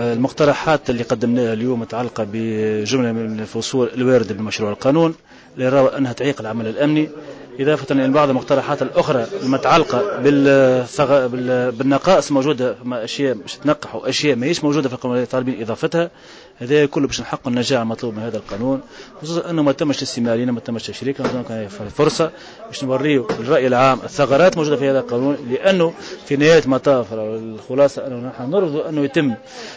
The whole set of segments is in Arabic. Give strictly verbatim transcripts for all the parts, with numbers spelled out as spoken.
المقترحات اللي قدمناها اليوم متعلقة بجملة من الفصول الواردة بمشروع القانون اللي يرى أنها تعيق العمل الأمني، إضافة إلى بعض المقترحات الأخرى المتعلقة بالنقائص موجودة، أشياء مش تنقح وأشياء ما هيش موجودة في القانون طالبين إضافتها. هذا كله باش نحقق النجاح المطلوب من هذا القانون، خصوصا أنه ما تمش استمرارية ما تمش تشريك، كان فرصة باش نوريه للرأي العام الثغرات موجودة في هذا القانون، لأنه في نهاية مطاف الخلاصة أنه نحن نرفض أنه يتم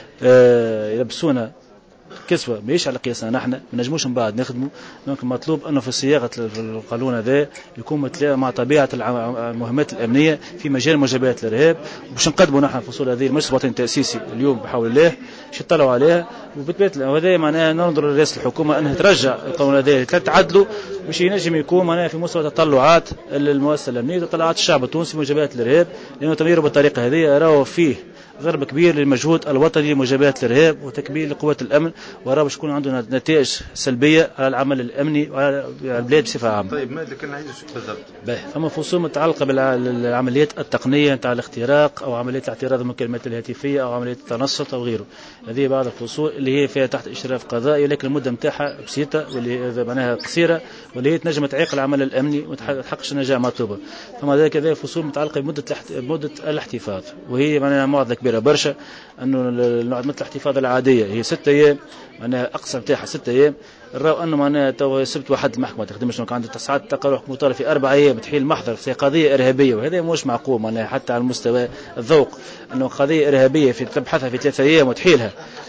يلبسونا كسوة ماهيش على قياسنا نحن، ما نجموش من بعد نخدموا. ممكن مطلوب أنه في صياغة القانون هذا يكون متلائم مع طبيعة المهمات الأمنية في مجال مجابهة الإرهاب، باش نقدموا نحن الفصول هذه المجلس الوطني التأسيسي اليوم بحول الله باش يطلعوا عليها، وبالتالي هذا معناها ننظر لرئاسة الحكومة أنها ترجع القانون هذا تعدله باش ينجم يكون معناها في مستوى تطلعات المؤسسة الأمنية وتطلعات الشعب التونسي مجابهة الإرهاب، لأنه تمريره بالطريقة هذه راه فيه ضرب كبير للمجهود الوطني لمجابهة الإرهاب وتكبير لقوات الأمن، وراه باش تكون عندنا نتائج سلبية على العمل الأمني وعلى البلاد بصفة عامة. طيب ماذا كان عايز بالضبط؟ باهي، فما فصول متعلقة بالعمليات التقنية نتاع الاختراق أو عمليات الاعتراض بالمكالمات الهاتفية أو عمليات التنصت أو غيره. هذه بعض الفصول اللي هي فيها تحت إشراف قضائي، ولكن المدة نتاعها بسيطة واللي معناها قصيرة، واللي هي تنجم تعيق العمل الأمني وتحققش النجاح المطلوبة. فما ذلك هذه فصول متعلقة بمدة مدة الاحتفاظ، وهي معناها معضلة كبيرة برشا، أنه مدة الاحتفاظ العادية هي ستة أيام، معناها أقصى نتاعها ستة أيام، الراو أنه معناها تو سبت واحد المحكمة تخدمش، عند تسعات تقرر حكم مطالب في أربع أيام تحيل محضر في قضية إرهابية، وهذا مش معقول معناها حتى على المستوى الذوق، أنه قضية إرهابية في تبحثها في ثلاثة أيام وتحيلها،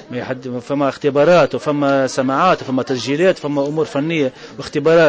فما اختبارات وفما سماعات وفما تسجيلات وفما أمور فنية واختبارات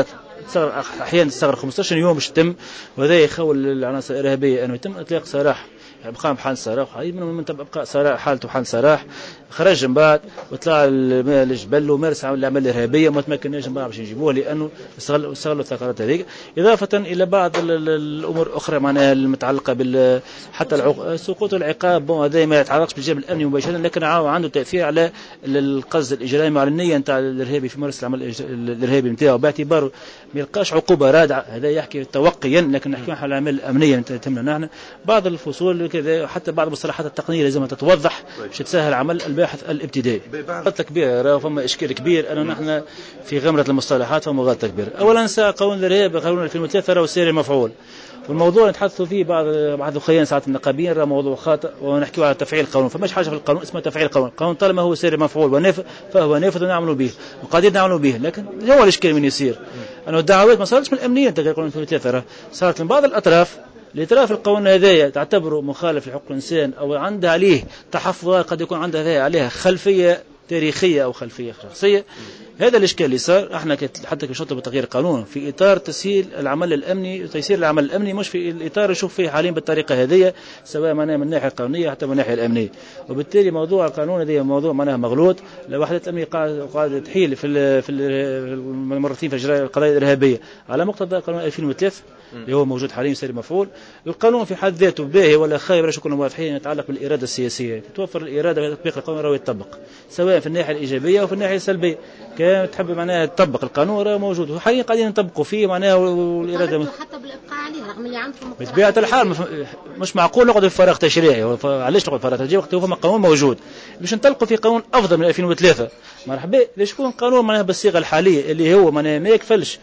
أحيانا تستغرق خمسة عشر يوم باش تتم، وهذا يخول العناصر الإرهابية أنه يتم إطلاق سراح بقى بحال سراح، هاي من تبقى سراح حالته حال سراح، خرج من بعد وطلع الجبل ومارس العملية الإرهابية ما تمكناش من بعد باش نجيبوه لأنه استغلوا استغلوا الثغرات هذيك، إضافة إلى بعض الأمور الأخرى معناها المتعلقة بال حتى العق... سقوط العقاب، هذا ما يتعلقش بالجانب الأمني مباشرة، لكن عنده تأثير على القصد الإجرامي وعلى النية نتاع الإرهابي في مارس العمل الإرهابي نتاعو، باعتباره ما يلقاش عقوبة رادعة، هذا يحكي توقيا، لكن نحكي عن الأعمال الأمنية تهمنا نحن. بعض الفصول كذا حتى بعض المصطلحات التقنية لازم تتوضح باش تسهل عمل الباحث الابتدائي. غلطة كبيرة، راه فما إشكال كبير أنه نحن في غمرة المصطلحات فما غلطة كبيرة. أولا ساعة قانون الإرهاب قانون ألفين وثلاثة راه سير مفعول، والموضوع نتحدثوا فيه بعض بعض الخيان ساعات النقابيين راه موضوع خاطئ، ونحكيوا على تفعيل القانون، فماش حاجة في القانون اسمها تفعيل القانون، القانون طالما هو سير مفعول ونافذ فهو نافذ ونعملوا به وقاعدين نعملوا به، لكن هو الإشكال من يصير أنه الدعوات ما صارتش من الأمنية تاع قانون ألفين وثلاثة، صارت من بعض الأطراف اللي ترى في القانون هذايا تعتبره مخالف لحقوق الإنسان أو عنده عليه تحفظات قد يكون عنده عليها خلفية تاريخية أو خلفية شخصية. هذا الإشكال اللي صار، احنا حتى كنشطب بتغيير القانون في إطار تسهيل العمل الأمني وتيسير العمل الأمني، مش في الإطار نشوف فيه حاليا بالطريقة هذه، سواء معناها من الناحية القانونية حتى من الناحية الأمنية، وبالتالي موضوع القانون هذا موضوع معناها مغلوط. الوحدات الأمنية قاعدة تحيل في في المرتين في إجراء القضايا الإرهابية على مقتضى قانون ألفين وثلاثة اللي هو موجود حاليا سير مفعول. القانون في حد ذاته باهي ولا خايب ولا كنا موافقين، يتعلق بالإرادة السياسية، توفر الإرادة في تطبيق القانون راه يتطبق سواء في الناحية الإيجابية أو في الناحية السلبية، كان تحب معناها تطبق القانون راه موجود وحاليا قاعدين نطبقوا فيه معناها، والإرادة حتى بالإبقاء عليها رغم اللي عندكم بطبيعة الحال مش معقول نقعد في فراغ تشريعي، علاش نقعد في فراغ تشريعي وقت هو قانون موجود باش نطلقوا في قانون أفضل من ألفين وثلاثة، مرحبا ليش يكون قانون معناها بالصيغة الحالية اللي هو معناها ما يكفلش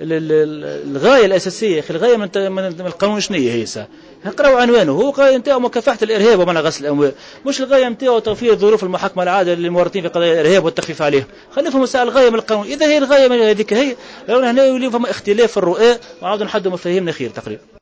الغاية الأساسية. أخي الغاية من القانون شنو هي؟ سا نقراو عنوانه، هو غاية نتاعو مكافحة الإرهاب ومنع غسل الأموال، مش الغاية نتاعو توفير ظروف المحاكمة العادلة للمورطين في قضايا الإرهاب والتخفيف عليهم. خلينا نفهموا ساعة الغاية من القانون، إذا هي الغاية من هذيك هي، لو هنا يولي فما اختلاف في الرؤى وعاودوا نحدوا مفاهيمنا خير تقريبا.